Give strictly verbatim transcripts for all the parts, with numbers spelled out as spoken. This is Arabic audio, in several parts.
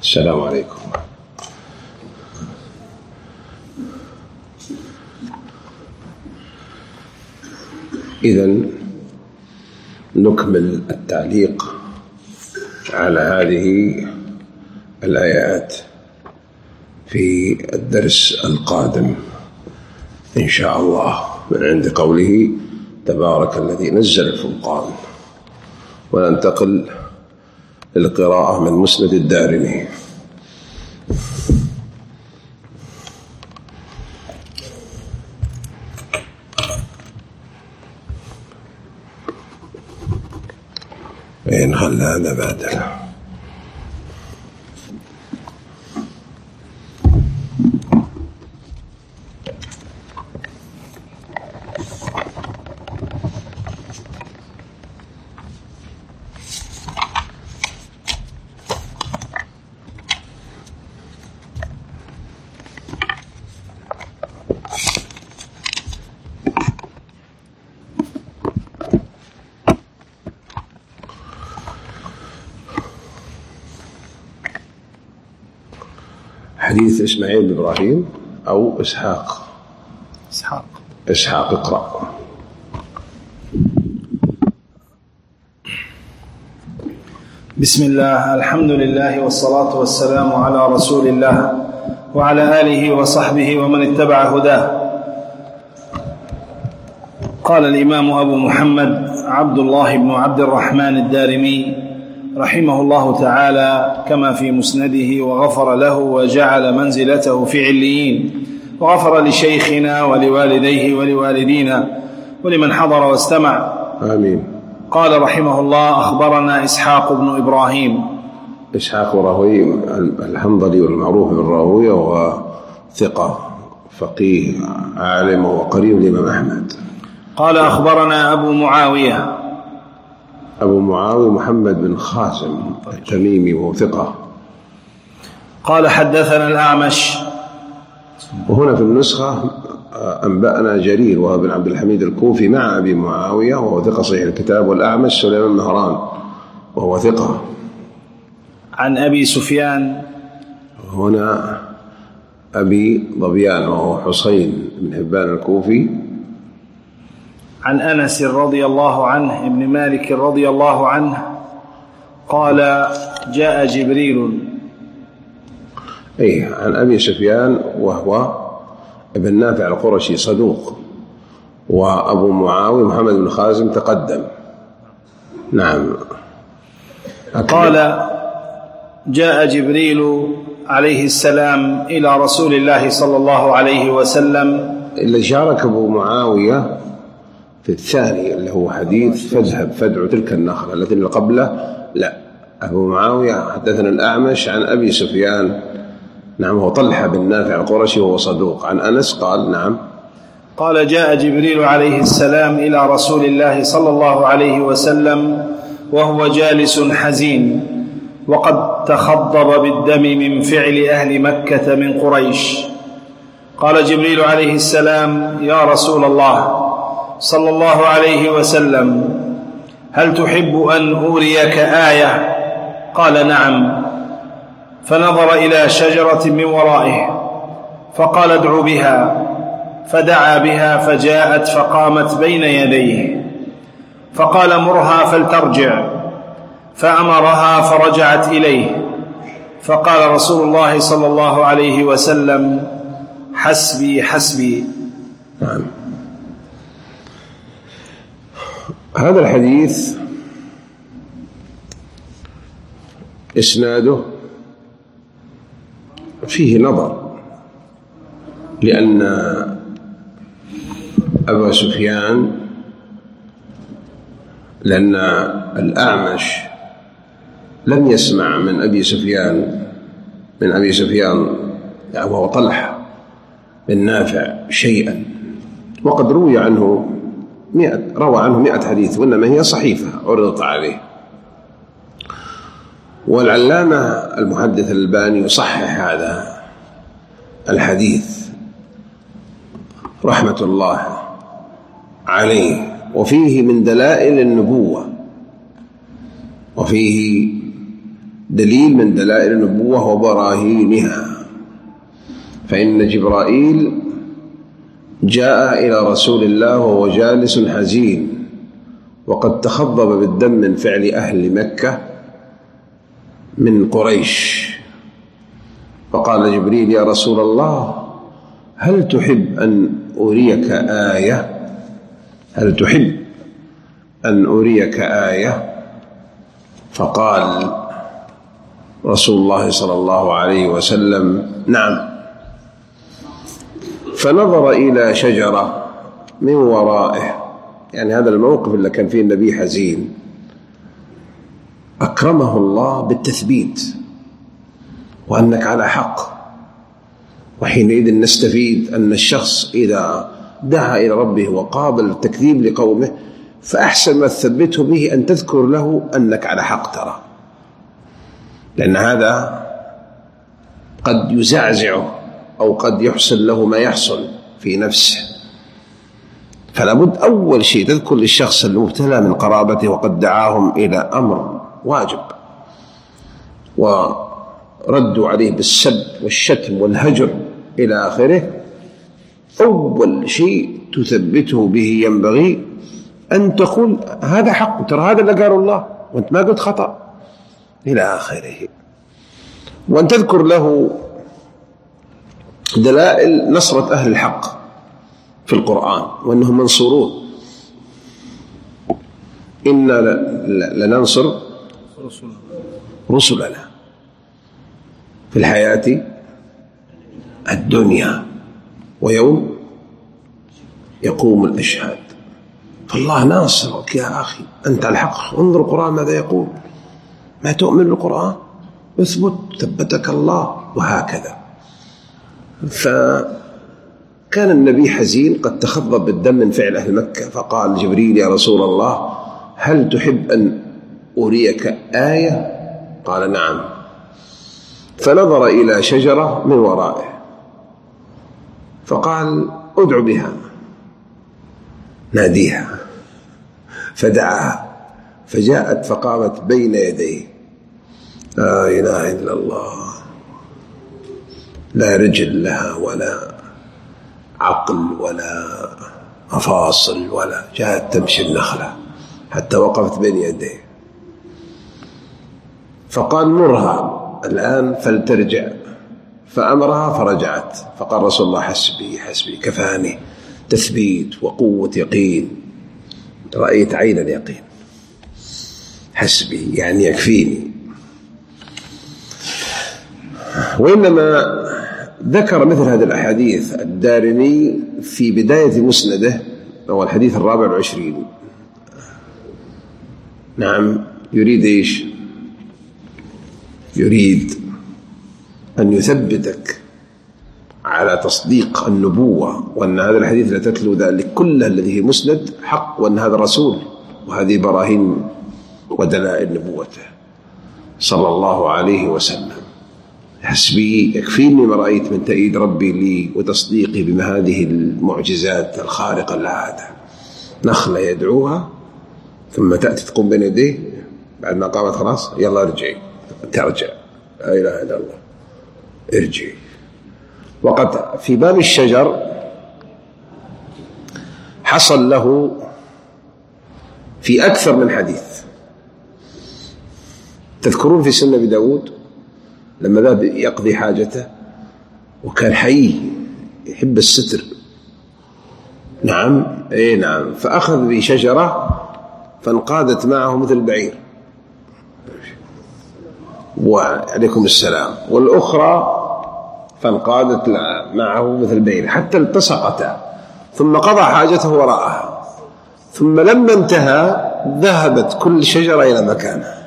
السلام عليكم. إذن نكمل التعليق على هذه الآيات في الدرس القادم إن شاء الله، من عند قوله تبارك الذي نزل الفرقان. وننتقل للقراءة من مسند الدارمي. إن خلى هذا بعدها. حديث إسماعيل بن إبراهيم أو إسحاق إسحاق إسحاق اقرأ. بسم الله، الحمد لله والصلاة والسلام على رسول الله وعلى آله وصحبه ومن اتبع هداه. قال الإمام أبو محمد عبد الله بن عبد الرحمن الدارمي رحمه الله تعالى كما في مسنده، وغفر له وجعل منزلته في عليين، وغفر لشيخنا ولوالديه ولوالدينا ولمن حضر واستمع، آمين. قال رحمه الله: أخبرنا إسحاق بن إبراهيم. إسحاق راهوي الحنظلي والمعروف بالراهوية، وثقة فقيه عالم وقريب الإمام أحمد. قال أخبرنا أبو معاوية. أبو معاوية محمد بن خازم التميمي وثقة. قال حدثنا الأعمش. وهنا في النسخة أنبأنا جرير وهو بن عبد الحميد الكوفي مع أبي معاوية وهو ثقة صحيح الكتاب، والأعمش سليمان مهران وهو ثقة. عن أبي سفيان. هنا أبي ظبيان وهو حسين بن حبان الكوفي. عن أنس رضي الله عنه ابن مالك رضي الله عنه قال: جاء جبريل. أي عن أبي سفيان وهو ابن نافع القرشي صدوق، وأبو معاوية محمد بن خازم تقدم. نعم. قال: جاء جبريل عليه السلام إلى رسول الله صلى الله عليه وسلم. اللي شارك أبو معاوية في الثاني اللي هو حديث فاذهب فادع تلك النخلة، التي اللي قبله لا. أبو معاوية حدثنا الأعمش عن أبي سفيان، نعم، هو طلحة بن نافع القرشي وهو صدوق. عن أنس قال: نعم. قال: جاء جبريل عليه السلام إلى رسول الله صلى الله عليه وسلم وهو جالس حزين، وقد تخضب بالدم من فعل أهل مكة من قريش. قال جبريل عليه السلام: يا رسول الله صلى الله عليه وسلم، هل تحب أن أوريك آية؟ قال: نعم. فنظر إلى شجرة من ورائه فقال: ادع بها. فدعا بها فجاءت فقامت بين يديه، فقال: مرها فلترجع. فأمرها فرجعت إليه، فقال رسول الله صلى الله عليه وسلم: حسبي حسبي. نعم. هذا الحديث إسناده فيه نظر، لأن أبا سفيان لأن الأعمش لم يسمع من أبي سفيان من أبي سفيان وهو طلحة بن نافع شيئا، وقد روي عنه مئة روى عنه مئة حديث، وإنما هي صحيفة عرضت عليه. والعلامة المحدث الألباني يصحح هذا الحديث رحمة الله عليه، وفيه من دلائل النبوة، وفيه دليل من دلائل النبوة وبراهينها. فإن جبرائيل جاء إلى رسول الله وهو جالس حزين وقد تخضب بالدم من فعل أهل مكة من قريش، فقال جبريل: يا رسول الله، هل تحب أن أريك آية؟ هل تحب أن أريك آية؟ فقال رسول الله صلى الله عليه وسلم: نعم. فنظر إلى شجرة من ورائه، يعني هذا الموقف اللي كان فيه النبي حزين، أكرمه الله بالتثبيت وأنك على حق. وحينئذ نستفيد أن الشخص إذا دعا إلى ربه وقابل التكذيب لقومه فأحسن ما تثبته به أن تذكر له أنك على حق، ترى، لأن هذا قد يزعزعه أو قد يحصل له ما يحصل في نفسه. فلا بد أول شيء تذكر للشخص المبتلى من قرابته وقد دعاهم إلى أمر واجب وردوا عليه بالسب والشتم والهجر إلى آخره، أول شيء تثبته به ينبغي أن تقول هذا حق، ترى هذا اللي قاله الله وأنت ما قلت خطأ إلى آخره. وأن تذكر له دلائل نصرة أهل الحق في القرآن وأنهم منصورون. إنا لننصر رسلنا في الحياة الدنيا ويوم يقوم الأشهاد. فالله ناصرك يا أخي، أنت على الحق. انظر القرآن ماذا يقول، ما تؤمن بالقرآن اثبت ثبتك الله، وهكذا. فكان النبي حزين قد تخضب بالدم من فعل أهل مكة، فقال جبريل: يا رسول الله، هل تحب أن أريك آية؟ قال: نعم. فنظر إلى شجرة من ورائه فقال: ادع بها، ناديها. فدعاها فجاءت فقامت بين يديه. لا إله إلا الله، لا رجل لها ولا عقل ولا مفاصل ولا، جاءت تمشي النخلة حتى وقفت بين يديه. فقال: مرها الآن فلترجع، فأمرها فرجعت. فقال رسول الله: حسبي حسبي، كفاني تثبيت وقوة يقين، رأيت عين اليقين. حسبي يعني يكفيني. وإنما ذكر مثل هذه الأحاديث الدارمي في بداية مسنده، هو الحديث الرابع والعشرين. نعم، يريد إيش؟ يريد أن يثبتك على تصديق النبوة، وأن هذا الحديث لا تتلو ذلك كله الذي هو مسند حق، وأن هذا رسول، وهذه براهين ودلائل نبوته صلى الله عليه وسلم. حسبي يكفيني ما رأيت من تأييد ربي لي وتصديقي بما هذه المعجزات الخارقة للعادة. نخلة يدعوها ثم تأتي تقوم بين يديه بعد ما قامت، خلاص يلا ارجعي، ترجع، لا إله إلا الله، ارجعي. وقد في باب الشجر حصل له في أكثر من حديث. تذكرون في سنة أبي داود لما ذهب يقضي حاجته وكان حي يحب الستر؟ نعم، اي نعم. فأخذ بشجرة فانقادت معه مثل البعير، وعليكم السلام، والأخرى فانقادت معه مثل البعير حتى التصقتا، ثم قضى حاجته وراءها، ثم لما انتهى ذهبت كل شجرة إلى مكانها.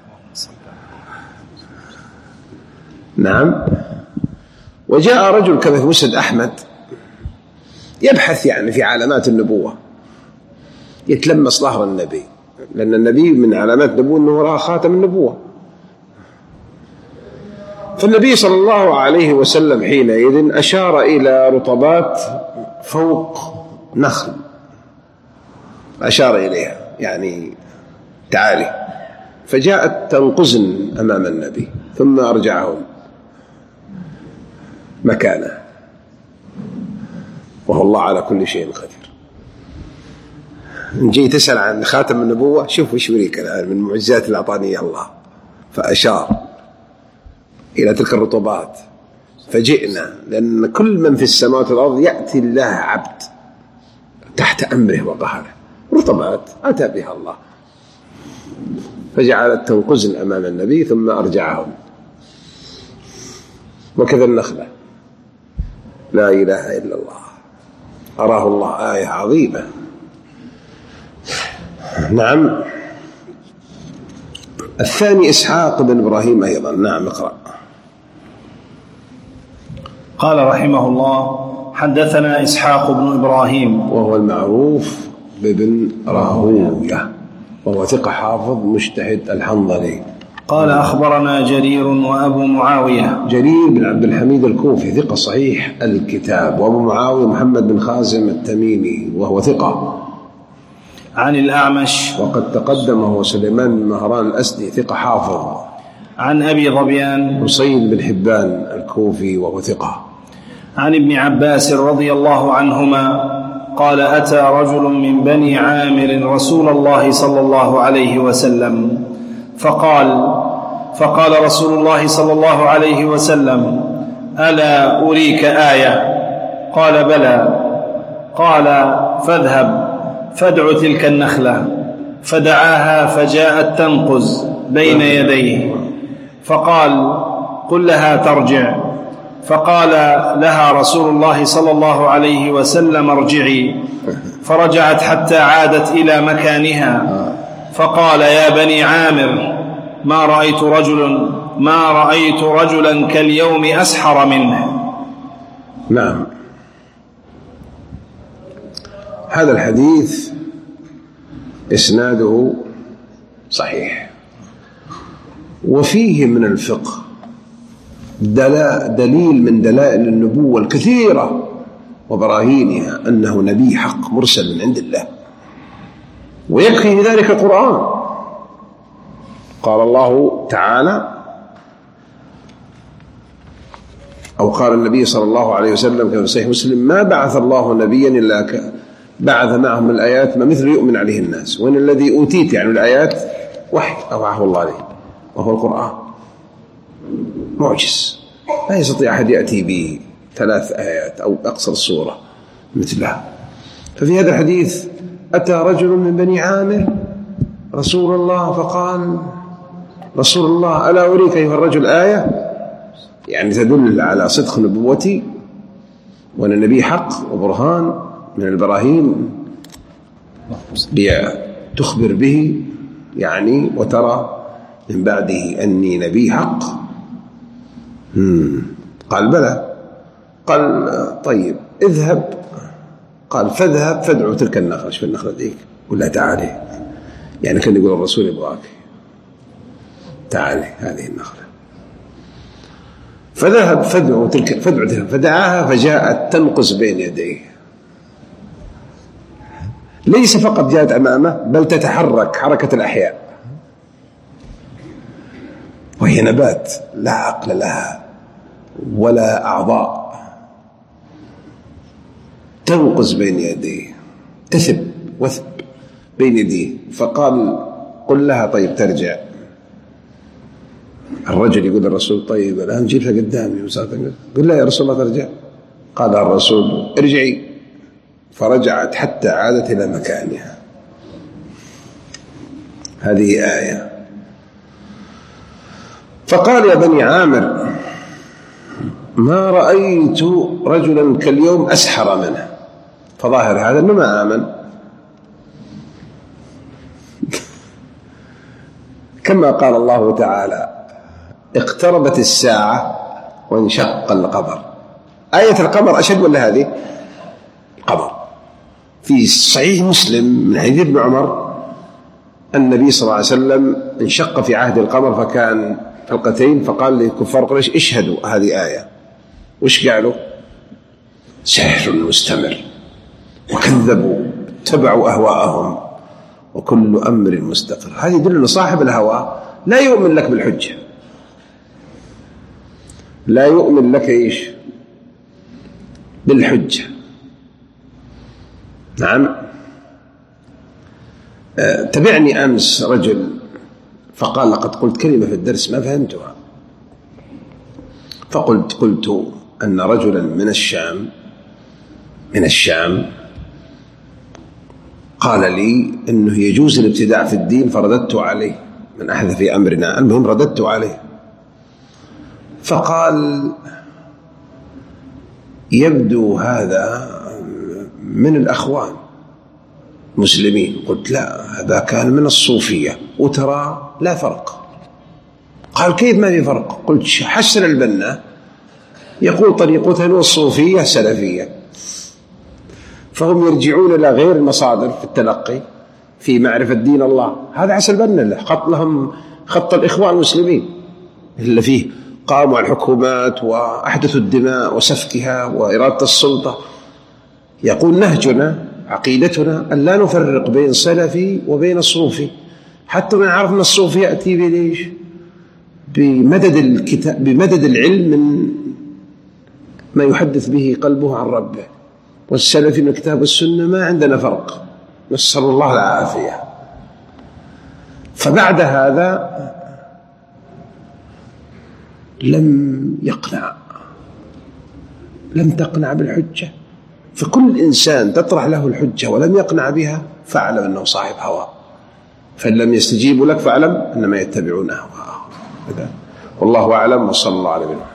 نعم. وجاء رجل كما في مسند أحمد يبحث يعني في علامات النبوة، يتلمس ظهر النبي، لأن النبي من علامات النبوة أنه رأى خاتم النبوة. فالنبي صلى الله عليه وسلم حينئذ أشار إلى رطبات فوق نخل، أشار إليها يعني تعالي. فجاءت تنقزن أمام النبي ثم أرجعهم مكانه، وهو الله على كل شيء قدير. نجي تسأل عن خاتم النبوة، شوف وش يريك الآن من معجزات اللي أعطاني الله. فأشار إلى تلك الرطوبات فجئنا، لأن كل من في السماوات والأرض يأتي الله عبد تحت أمره وقهره، رطوبات أتى بها الله، فجعلت تنقزن أمام النبي ثم أرجعهم. وكذا النخلة، لا إله إلا الله، أراه الله آية عظيمة. نعم. الثاني إسحاق بن إبراهيم أيضا. نعم اقرأ. قال رحمه الله: حدثنا إسحاق بن إبراهيم وهو المعروف بابن راهوية، وهو ثقة حافظ مجتهد الحنظلي. قال أخبرنا جرير وأبو معاوية. جرير بن عبد الحميد الكوفي ثقة صحيح الكتاب، وأبو معاوية محمد بن خازم التميمي وهو ثقة. عن الأعمش وقد تقدم هو سليمان بن مهران الأسدي ثقة حافظ. عن أبي ظبيان حسين بن حبان الكوفي وهو ثقة. عن ابن عباس رضي الله عنهما قال: أتى رجل من بني عامر رسول الله صلى الله عليه وسلم فقال فقال رسول الله صلى الله عليه وسلم: ألا أريك آية؟ قال: بلى. قال: فاذهب فادع تلك النخلة. فدعاها فجاءت تنقز بين يديه، فقال: قل لها ترجع. فقال لها رسول الله صلى الله عليه وسلم: ارجعي. فرجعت حتى عادت إلى مكانها، فقال: يا بني عامر، ما رأيت رجلا ما رأيت رجلا كاليوم أسحر منه. نعم. هذا الحديث إسناده صحيح، وفيه من الفقه دليل من دلائل النبوة الكثيرة وبراهينها أنه نبي حق مرسل من عند الله، ويكفي ذلك القرآن. قال الله تعالى، أو قال النبي صلى الله عليه وسلم كما في صحيح مسلم: ما بعث الله نبيا إلا بعث معهم الآيات ما مثل يؤمن عليه الناس، وإن الذي أوتيت يعني الآيات وحي أوحاه الله عليه، وهو القرآن معجز، لا يستطيع أحد يأتي بثلاث آيات أو أقصر السورة مثلها. ففي هذا الحديث: أتى رجل من بني عامر رسول الله فقال: رسول الله ألا أريك أيها الرجل آية؟ يعني تدل على صدق نبوتي وأن النبي حق وبرهان من البراهين تخبر به يعني، وترى من بعده أني نبي حق. قال: بلى. قال: طيب اذهب. قال: فاذهب فادعو تلك النخلة. شوف النخلة ذيك، قل لها تعالي، يعني كان يقول الرسول يبغاك، تعالي هذه النخلة. فذهب فادعو تلك فادعو تلك فدعاها فجاءت تنقز بين يديه. ليس فقط جاءت أمامه، بل تتحرك حركة الأحياء، وهي نبات لا عقل لها ولا أعضاء، تنقز بين يديه، تثب وثب بين يديه. فقال: قل لها طيب ترجع. الرجل يقول الرسول: طيب الآن جيبها قدامي، قل لها يا رسول الله ترجع. قال الرسول: ارجعي. فرجعت حتى عادت إلى مكانها. هذه آية. فقال: يا بني عامر، ما رأيت رجلا كاليوم أسحر منه. فظاهر هذا أنه ما آمن، كما قال الله تعالى: اقتربت الساعة وانشق القمر. آية القمر أشد ولا هذه؟ القمر. في صحيح مسلم من حديث ابن عمر النبي صلى الله عليه وسلم انشق في عهد القمر فكان حلقتين، فقال لكفار قريش: اشهدوا هذه آية. وش قالوا؟ سحر مستمر، وكذبوا اتبعوا أهواءهم وكل أمر مستقر. هذه يدل أن صاحب الهوى لا يؤمن لك بالحجة، لا يؤمن لك إيش؟ بالحجة. نعم. أه تبعني أمس رجل فقال لقد قلت كلمة في الدرس ما فهمتها، فقلت قلت أن رجلا من الشام من الشام قال لي أنه يجوز الابتداع في الدين، فرددت عليه من أحدث في أمرنا، المهم رددت عليه، فقال يبدو هذا من الأخوان مسلمين. قلت لا، هذا كان من الصوفية وترى لا فرق. قال كيف ما في فرق؟ قلت حسن البنا يقول طريقتنا الصوفية سلفية، فهم يرجعون إلى غير المصادر في التلقي في معرفة دين الله. هذا حسن البنا له خط لهم خط الإخوان المسلمين اللي فيه قاموا على الحكومات وأحدثوا الدماء وسفكها وإرادة السلطة. يقول نهجنا عقيدتنا أن لا نفرق بين سلفي وبين صوفي، حتى من عرفنا الصوفي يأتي بليش بمدد الكتاب بمدد العلم من ما يحدث به قلبه عن ربه، والسلفي من الكتاب والسنة ما عندنا فرق، نسأل الله العافية. فبعد هذا لم يقنع لم تقنع بالحجة. فكل إنسان تطرح له الحجة ولم يقنع بها فاعلم أنه صاحب هوى، فإن لم يستجيبوا لك فاعلم أنما يتبعون أهواءهم. والله أعلم، وصلى الله عليه وسلم.